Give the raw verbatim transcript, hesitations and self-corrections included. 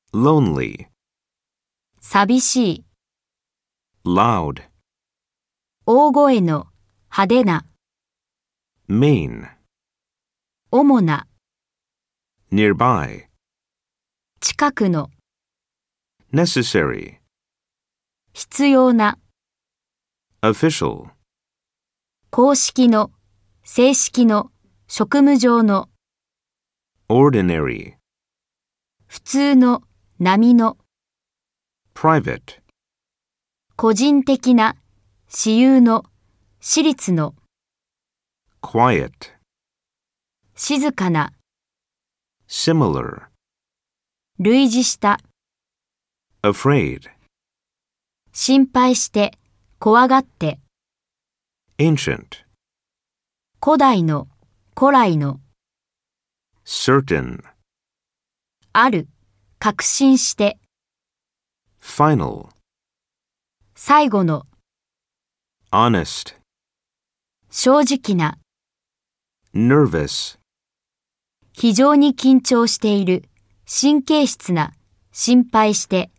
lonely, 寂しい、 loud, 大声の、派手な、 main, 主な、 nearby, 近くの、 necessary, 必要な、 official, 公式の、正式の、職務上の、 ordinary, 普通の、並の、 private, 個人的な、私有の、私立の、 quiet, 静かな、 similar, 類似した、 afraid, 心配して、怖がって、 ancient, 古代の、古来の、 certain, ある、確信して、 final, 最後の、 honest, 正直な、 nervous, 非常に緊張している、神経質な、心配して、